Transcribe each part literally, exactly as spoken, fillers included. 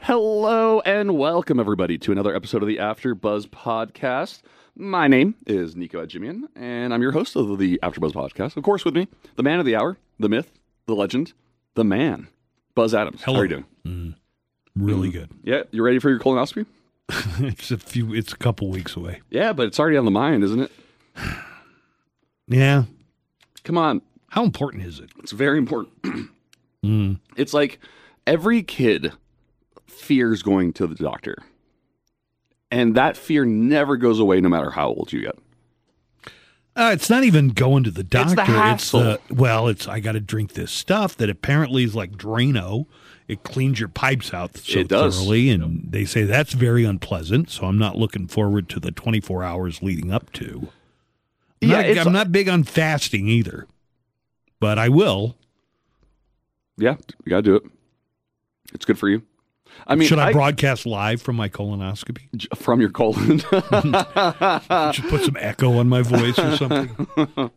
Hello and welcome, everybody, to another episode of the AfterBuzz Podcast. My name is Nico Adjimian, and I'm your host of the AfterBuzz Podcast. Of course, with me, the man of the hour, the myth, the legend, the man, Buzz Adams. Hello. How are you doing? Mm, really mm. good. Yeah, you ready for your colonoscopy? it's a few. It's a couple weeks away. Yeah, but it's already on the mind, isn't it? Yeah. Come on. How important is it? It's very important. mm. It's like every kid fears going to the doctor. And that fear never goes away no matter how old you get. Uh, it's not even going to the doctor. It's the hassle. It's the, well, it's I got to drink this stuff that apparently is like Drano. It cleans your pipes out so it does. thoroughly, and yep. They say that's very unpleasant. So I'm not looking forward to the twenty-four hours leading up to. I'm yeah, not, I'm not big on fasting either, but I will. Yeah, you got to do it. It's good for you. I mean, should I, I broadcast live from my colonoscopy? From your colon? Should put some echo on my voice or something.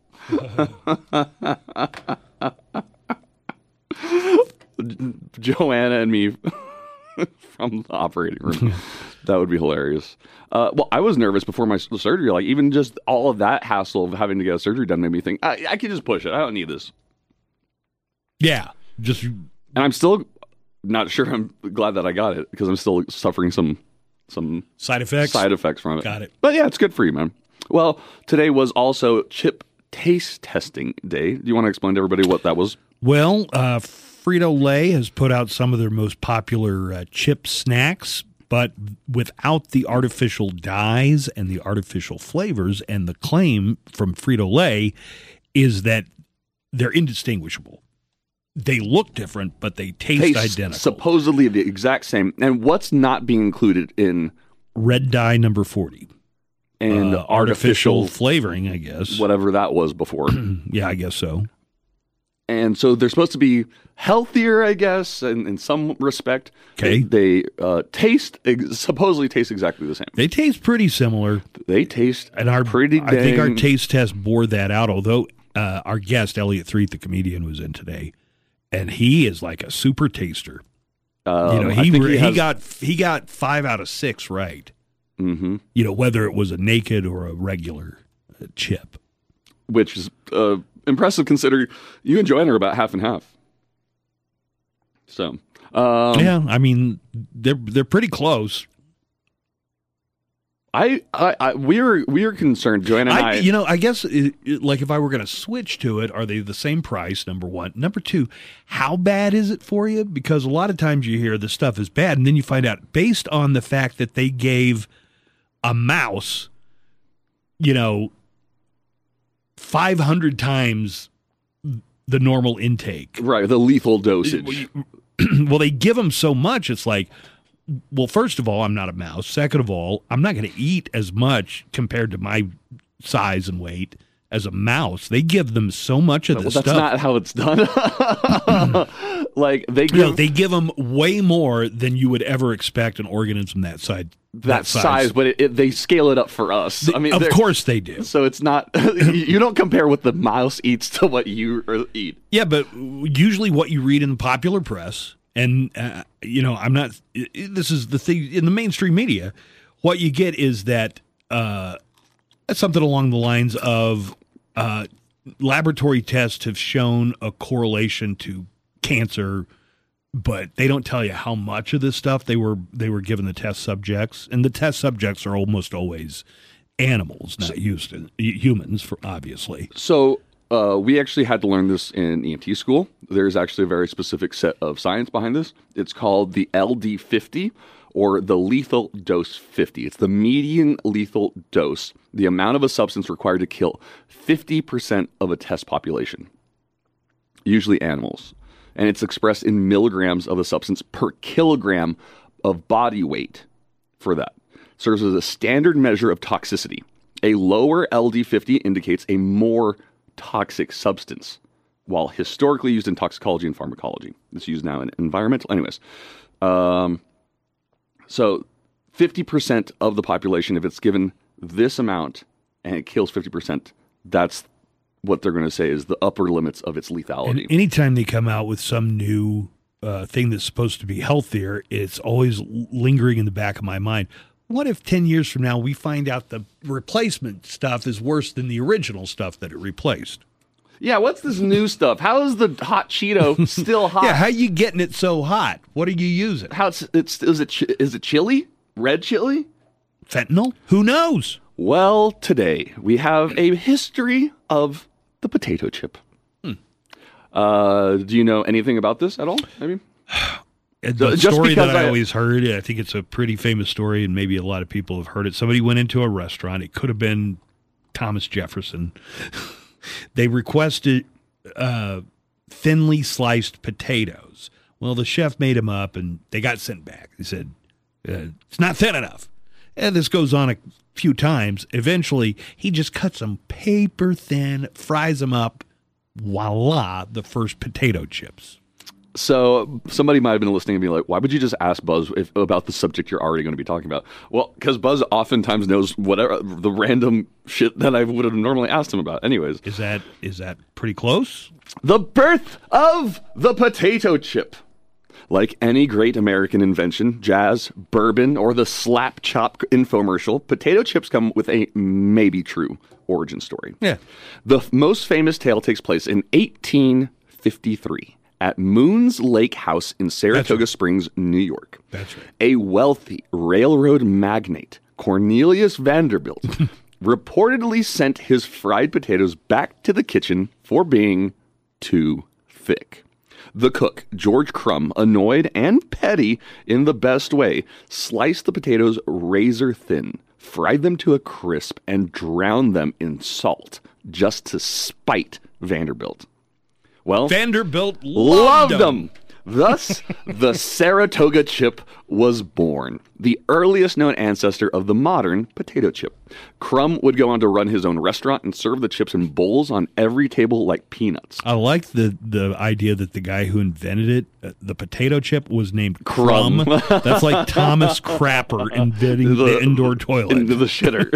Joanna and me from the operating room. That would be hilarious. Uh, well, I was nervous before my surgery. Like, even just all of that hassle of having to get a surgery done made me think, I, I can just push it. I don't need this. Yeah. Just. And I'm still not sure I'm glad that I got it because I'm still suffering some some side effects side effects from it. Got it. But yeah, it's good for you, man. Well, today was also chip taste testing day. Do you want to explain to everybody what that was? Well, uh, Frito-Lay has put out some of their most popular uh, chip snacks, but without the artificial dyes and the artificial flavors. And the claim from Frito-Lay is that they're indistinguishable. They look different, but they taste, taste identical. Supposedly the exact same. And what's not being included in red dye number forty? And uh, artificial, artificial flavoring, I guess. Whatever that was before. Yeah, I guess so. And so they're supposed to be healthier, I guess, in, in some respect. Okay. They, they uh, taste, ex- supposedly taste exactly the same. They taste pretty similar. They taste and our, pretty dang... I think our taste test bore that out, although uh, our guest, Elliot Threet, the comedian, was in today. And he is like a super taster. Um, you know, he he, he, has... he got he got five out of six right. Mm-hmm. You know, whether it was a naked or a regular uh, chip, which is uh, impressive considering you and Joanna are about half and half. So, um, yeah, I mean they're they're pretty close. I, I, I we're we're concerned, Joanna and I, I. You know, I guess it, it, like if I were going to switch to it, are they the same price? Number one, number two, how bad is it for you? Because a lot of times you hear the stuff is bad, and then you find out based on the fact that they gave a mouse, you know, five hundred times the normal intake, right? The lethal dosage. Well, they give them so much, it's like. Well, first of all, I'm not a mouse. Second of all, I'm not going to eat as much compared to my size and weight as a mouse. They give them so much of well, this that's stuff. That's not how it's done. Like they give, no, they give them way more than you would ever expect an organism that size. That, that size, size, but it, it, they scale it up for us. They, I mean, of course they do. So it's not you don't compare what the mouse eats to what you eat. Yeah, but usually what you read in the popular press. And, uh, you know, I'm not, this is the thing in the mainstream media, what you get is that uh, something along the lines of uh, laboratory tests have shown a correlation to cancer, but they don't tell you how much of this stuff they were they were given the test subjects. And the test subjects are almost always animals, not used to, humans, for obviously. So Uh, we actually had to learn this in E M T school. There's actually a very specific set of science behind this. It's called the L D fifty, or the lethal dose fifty. It's the median lethal dose, the amount of a substance required to kill fifty percent of a test population, usually animals. And it's expressed in milligrams of a substance per kilogram of body weight for that. Serves as a standard measure of toxicity. A lower L D fifty indicates a more toxic substance, while historically used in toxicology and pharmacology. It's used now in environmental. Anyways, um, so fifty percent of the population, if it's given this amount and it kills fifty percent, that's what they're going to say is the upper limits of its lethality. And anytime they come out with some new uh, thing that's supposed to be healthier, it's always lingering in the back of my mind. What if ten years from now we find out the replacement stuff is worse than the original stuff that it replaced? Yeah, what's this new stuff? How is the hot Cheeto still hot? Yeah, how you getting it so hot? What are you using? How it's, it's is it chi- is it chili? Red chili? Fentanyl? Who knows? Well, today we have a history of the potato chip. Hmm. Uh, do you know anything about this at all? I mean, the just story that I, I always heard, I think it's a pretty famous story, and maybe a lot of people have heard it. Somebody went into a restaurant. It could have been Thomas Jefferson. They requested uh, thinly sliced potatoes. Well, the chef made them up, and they got sent back. He said, uh, it's not thin enough. And this goes on a few times. Eventually, he just cuts them paper thin, fries them up. Voila, the first potato chips. So somebody might have been listening and be like, why would you just ask Buzz if, about the subject you're already going to be talking about? Well, because Buzz oftentimes knows whatever the random shit that I would have normally asked him about. Anyways. Is that is that pretty close? The birth of the potato chip. Like any great American invention, jazz, bourbon, or the slap chop infomercial, potato chips come with a maybe true origin story. Yeah. The f- most famous tale takes place in eighteen fifty-three. At Moon's Lake House in Saratoga right. Springs, New York. That's right. A wealthy railroad magnate, Cornelius Vanderbilt, reportedly sent his fried potatoes back to the kitchen for being too thick. The cook, George Crumb, annoyed and petty in the best way, sliced the potatoes razor thin, fried them to a crisp, and drowned them in salt just to spite Vanderbilt. Well, Vanderbilt loved, loved them. Thus, the Saratoga chip was born, the earliest known ancestor of the modern potato chip. Crumb would go on to run his own restaurant and serve the chips in bowls on every table like peanuts. I like the, the idea that the guy who invented it, uh, the potato chip, was named Crumb. Crumb. That's like Thomas Crapper inventing the, the indoor toilet. Into the shitter.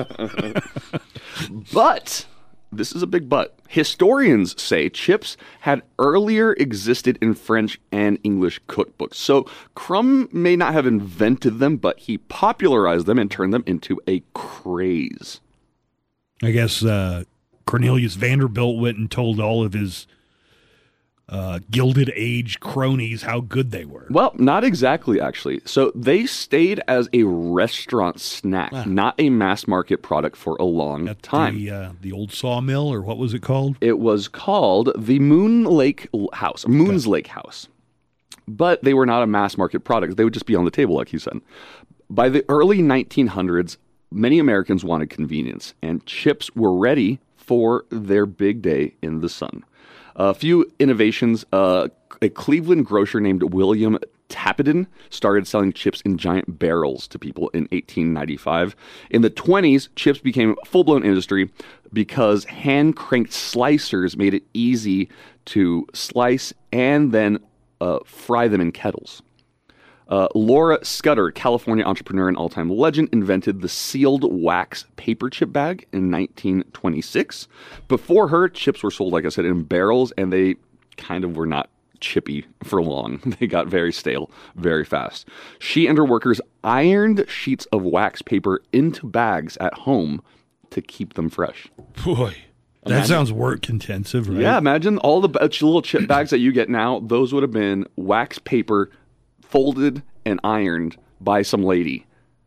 But... this is a big but. Historians say chips had earlier existed in French and English cookbooks. So Crumb may not have invented them, but he popularized them and turned them into a craze. I guess uh, Cornelius Vanderbilt went and told all of his uh, Gilded Age cronies how good they were. Well, not exactly, actually. So they stayed as a restaurant snack, ah. not a mass market product for a long At time. The, uh, the old sawmill, or what was it called? It was called the Moon Lake House, Moon's okay. Lake House. But they were not a mass market product. They would just be on the table, like you said. By the early nineteen hundreds, many Americans wanted convenience, and chips were ready for their big day in the sun. A few innovations. Uh, a Cleveland grocer named William Tappenden started selling chips in giant barrels to people in eighteen ninety-five. In the twenties, chips became a full-blown industry because hand-cranked slicers made it easy to slice and then uh, fry them in kettles. Uh, Laura Scudder, California entrepreneur and all-time legend, invented the sealed wax paper chip bag in nineteen twenty-six. Before her, chips were sold, like I said, in barrels, and they kind of were not chippy for long. They got very stale very fast. She and her workers ironed sheets of wax paper into bags at home to keep them fresh. Boy, that imagine. Sounds work-intensive, right? Yeah, imagine all the little chip bags that you get now. Those would have been wax paper folded and ironed by some lady.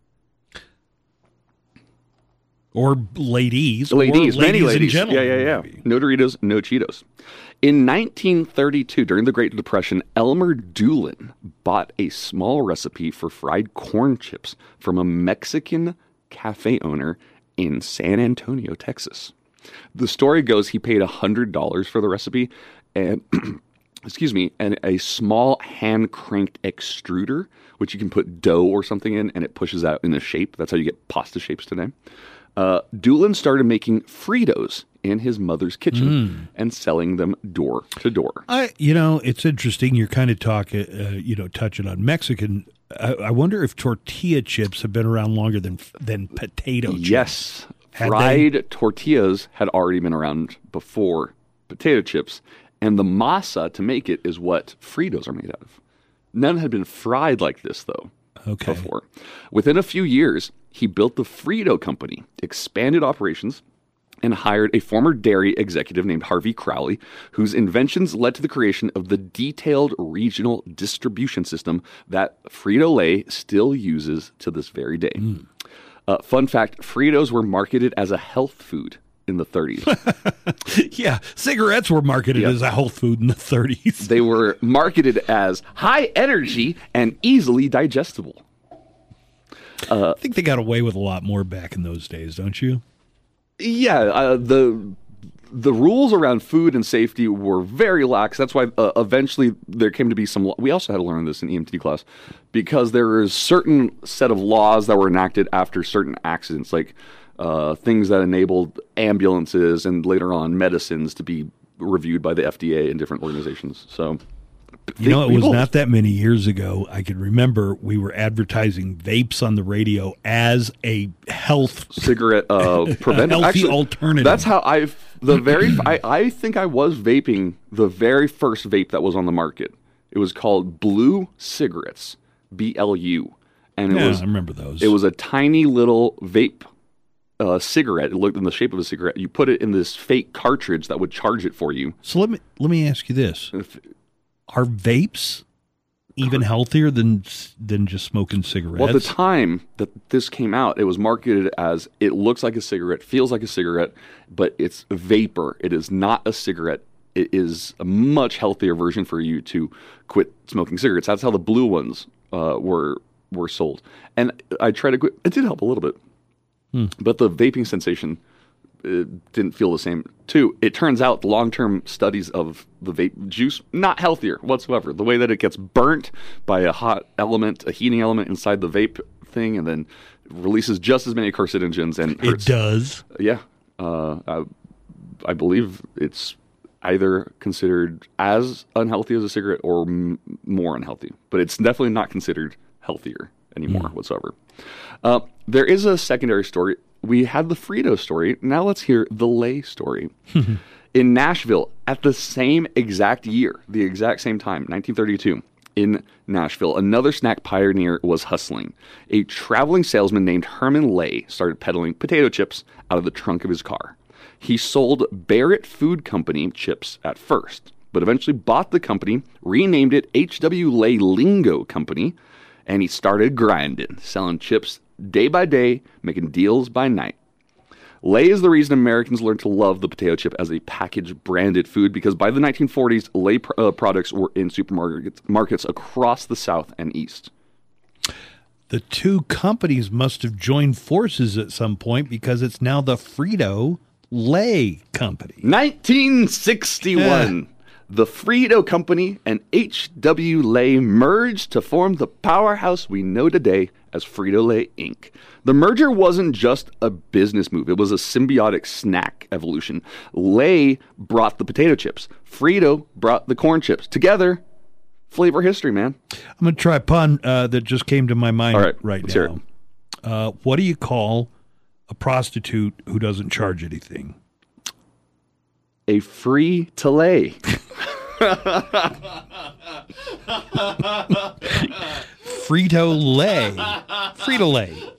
Or ladies. Ladies, or many ladies ladies. And yeah, yeah, yeah. Maybe. No Doritos, no Cheetos. In nineteen thirty-two, during the Great Depression, Elmer Doolin bought a small recipe for fried corn chips from a Mexican cafe owner in San Antonio, Texas. The story goes he paid one hundred dollars for the recipe and... excuse me, and a small hand-cranked extruder, which you can put dough or something in, and it pushes out in a shape. That's how you get pasta shapes today. Uh, Doolin started making Fritos in his mother's kitchen mm. and selling them door to door. I, you know, it's interesting. You're kind of talking, uh, you know, touching on Mexican. I, I wonder if tortilla chips have been around longer than than potato chips. Yes, had fried they? tortillas had already been around before potato chips. And the masa to make it is what Fritos are made out of. None had been fried like this, though, Okay. before. Within a few years, he built the Frito Company, expanded operations, and hired a former dairy executive named Harvey Crowley, whose inventions led to the creation of the detailed regional distribution system that Frito-Lay still uses to this very day. Mm. Uh, fun fact, Fritos were marketed as a health food in the thirties. Yeah, cigarettes were marketed Yep. as a health food in the thirties. They were marketed as high energy and easily digestible. I think they got away with a lot more back in those days, don't you? Yeah, uh, the the rules around food and safety were very lax. That's why uh, eventually there came to be some. We also had to learn this in E M T class because there is certain set of laws that were enacted after certain accidents, like uh, things that enabled ambulances and later on medicines to be reviewed by the F D A and different organizations. So. You know, it was people- not that many years ago. I can remember we were advertising vapes on the radio as a health. cigarette uh, preventive. healthy Actually, alternative. That's how I the very I, I think I was vaping the very first vape that was on the market. It was called Blue Cigarettes, B L U, and it Yeah, was I remember those. it was a tiny little vape uh, cigarette. It looked in the shape of a cigarette. You put it in this fake cartridge that would charge it for you. So let me let me ask you this: If- Are vapes even healthier than than just smoking cigarettes? Well, at the time that this came out, it was marketed as it looks like a cigarette, feels like a cigarette, but it's vapor. It is not a cigarette. It is a much healthier version for you to quit smoking cigarettes. That's how the blue ones uh, were were sold. And I tried to quit. It did help a little bit, Hmm. but the vaping sensation uh, didn't feel the same. Too, it turns out long-term studies of the vape juice not healthier whatsoever. The way that it gets burnt by a hot element, a heating element inside the vape thing, and then releases just as many carcinogens and it hurts. does. Yeah, uh, I, I believe it's either considered as unhealthy as a cigarette or m- more unhealthy, but it's definitely not considered healthier anymore whatsoever. Uh, there is a secondary story. We had the Frito story. Now let's hear the Lay story. In Nashville, at the same exact year, the exact same time, nineteen thirty-two, in Nashville, another snack pioneer was hustling. A traveling salesman named Herman Lay started peddling potato chips out of the trunk of his car. He sold Barrett Food Company chips at first, but eventually bought the company, renamed it H W Lay Lingo Company, and he started grinding, selling chips day by day, making deals by night. Lay is the reason Americans learned to love the potato chip as a packaged branded food because by the nineteen forties, Lay pr- uh, products were in supermarkets markets across the South and East. The two companies must have joined forces at some point because it's now the Frito Lay Company. nineteen sixty-one. The Frito Company and H W Lay merged to form the powerhouse we know today as Frito-Lay Incorporated. The merger wasn't just a business move. It was a symbiotic snack evolution. Lay brought the potato chips. Frito brought the corn chips. Together, flavor history, man. I'm going to try a pun uh, that just came to my mind All right, right let's hear now. Uh, what do you call a prostitute who doesn't charge anything? A free to lay. Frito Lay. Frito Lay.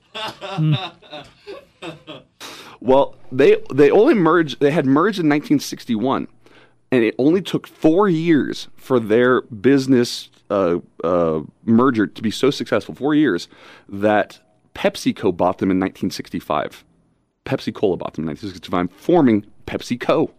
Well, they they only merged. They had merged in nineteen sixty-one, and it only took four years for their business uh, uh, merger to be so successful. Four years that PepsiCo bought them in nineteen sixty-five. Pepsi Cola bought them in nineteen sixty-five, forming PepsiCo.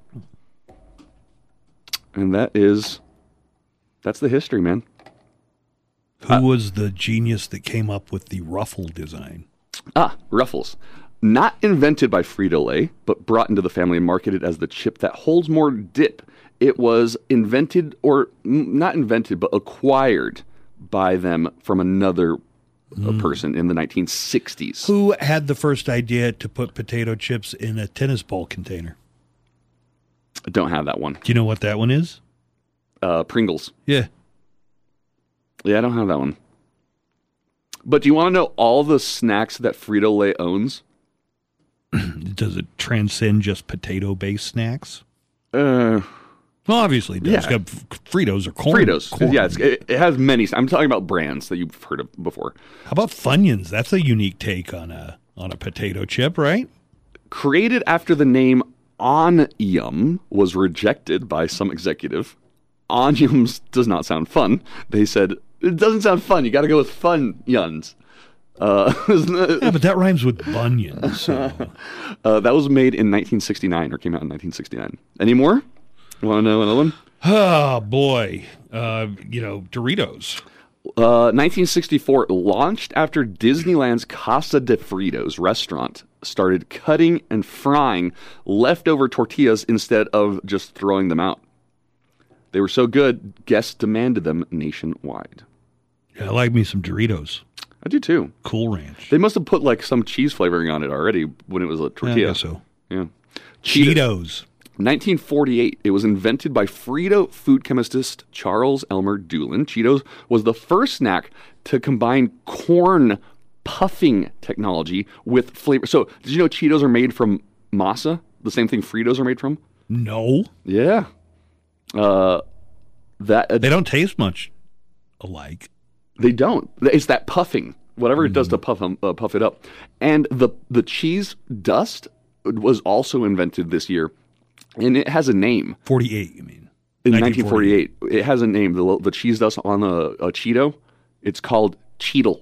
And that is that's the history, man. Who was the genius that came up with the ruffle design? Ah, Ruffles. Not invented by Frito-Lay, but brought into the family and marketed as the chip that holds more dip. It was invented, or n- not invented, but acquired by them from another uh, person in the nineteen sixties. Who had the first idea to put potato chips in a tennis ball container? I don't have that one. Do you know what that one is? Uh, Pringles. Yeah. Yeah, I don't have that one. But do you want to know all the snacks that Frito-Lay owns? Does it transcend just potato-based snacks? Uh, Well, obviously it does. Yeah. It's got Fritos or corn. Fritos. Corn. Yeah, it's, it, it has many. I'm talking about brands that you've heard of before. How about Funyuns? That's a unique take on a on a potato chip, right? Created after the name Onium was rejected by some executive. Oniums does not sound fun. They said, it doesn't sound fun. You got to go with Funyuns. Uh, Yeah, but that rhymes with bunions. So. uh, that was made in nineteen sixty-nine, or came out in nineteen sixty-nine. Any more? You want to know another one? Oh, boy. Uh, you know, Doritos. Uh, nineteen sixty-four, launched after Disneyland's Casa de Fritos restaurant started cutting and frying leftover tortillas instead of just throwing them out. They were so good, guests demanded them nationwide. Yeah, I like me some Doritos. I do too. Cool Ranch. They must have put like some cheese flavoring on it already when it was a Yeah, I tortilla. guess so. Yeah. Cheetos. nineteen forty-eight, it was invented by Frito food chemist Charles Elmer Doolin. Cheetos was the first snack to combine corn puffing technology with flavor. So, did you know Cheetos are made from masa? The same thing Fritos are made from? No. Yeah. Uh, that uh, They don't taste much alike. They don't. It's that puffing, whatever it does to puff 'em- uh, puff it up. And the the cheese dust was also invented this year, and it has a name. forty-eight, you mean? In nineteen forty-eight, it has a name. The the cheese dust on a, a Cheeto, it's called Cheetle.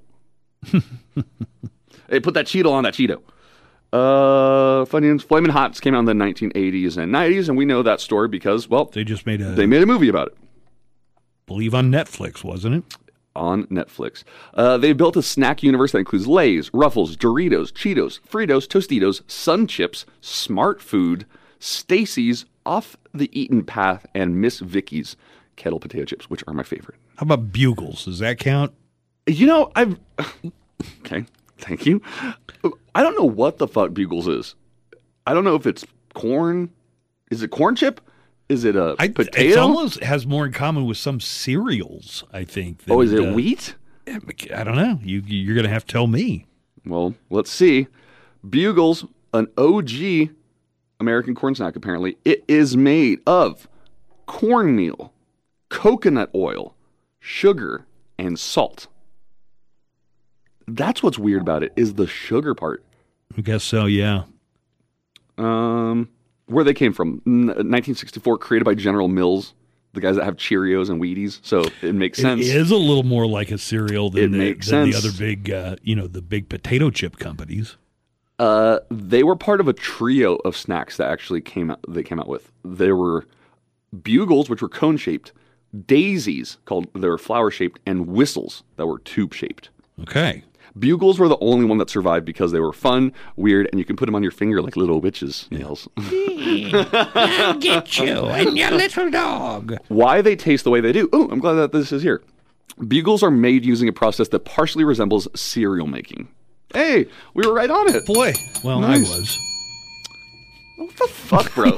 Hey, put that Cheetle on that Cheeto. Uh, Funyuns, Flamin' Hots came out in the nineteen eighties and nineties, and we know that story because, well, They just made a, they made a movie about it. believe on Netflix, wasn't it? On Netflix. Uh, they built a snack universe that includes Lay's, Ruffles, Doritos, Cheetos, Fritos, Tostitos, Sun Chips, Smart Food, Stacy's, Off the Eaten Path, and Miss Vicky's kettle potato chips, which are my favorite. How about Bugles? Does that count? You know, I've... Okay, thank you. I don't know what the fuck Bugles is. I don't know if it's corn. Is it corn chip? Is it a I, potato? It almost has more in common with some cereals, I think. Than, Oh, is it uh, wheat? I don't know. You, you're going to have to tell me. Well, let's see. Bugles, an O G American corn snack, apparently. It is made of cornmeal, coconut oil, sugar, and salt. That's what's weird about it, is the sugar part. I guess so, yeah. Um, where they came from. N- nineteen sixty-four, created by General Mills, the guys that have Cheerios and Wheaties. So it makes sense. It is a little more like a cereal than, It the, makes than the sense. other big, uh, you know, the big potato chip companies. Uh, they were part of a trio of snacks that actually came out. They came out with. There were Bugles, which were cone shaped, Daisies, called they were flower shaped, and Whistles that were tube shaped. Okay. Bugles were the only one that survived because they were fun, weird, and you can put them on your finger like little witches' nails. I'll get you and your little dog. Why they taste the way they do? Oh, I'm glad that this is here. Bugles are made using a process that partially resembles cereal making. Hey, we were right on it. Boy, well, Nice. I was. What the fuck, bro?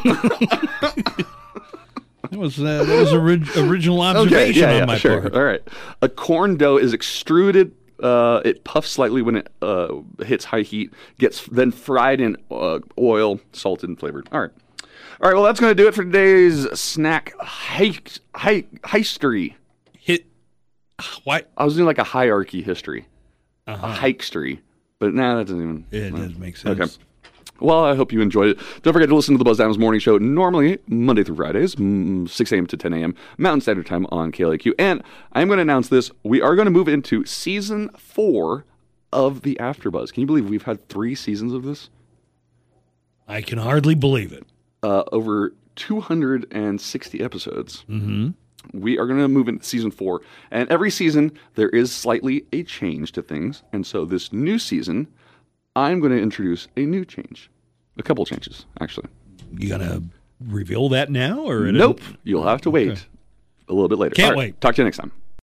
That was uh, that was orig- original Okay, observation yeah, on yeah, my sure. part. All right. A corn dough is extruded. Uh, it puffs slightly when it uh, hits high heat, gets then fried in uh, oil, salted and flavored. All right. All right, well, that's going to do it for today's snack heist, he- history. Hit what? I was doing like a hierarchy history, Uh-huh. a hikestory, but nah, that doesn't even. It does make sense. Okay. Well, I hope you enjoyed it. Don't forget to listen to the Buzz Adams Morning Show normally Monday through Fridays, mm, six a.m. to ten a.m. Mountain Standard Time on K L A Q. And I'm going to announce this. We are going to move into season four of the AfterBuzz. Can you believe we've had three seasons of this? I can hardly believe it. Uh, over two hundred sixty episodes. Mm-hmm. We are going to move into season four. And every season, there is slightly a change to things. And so this new season, I'm going to introduce a new change. A couple changes, actually. You gonna reveal that now or at a- Nope. You'll have to wait Okay. a little bit later. Can't All right, wait. Talk to you next time.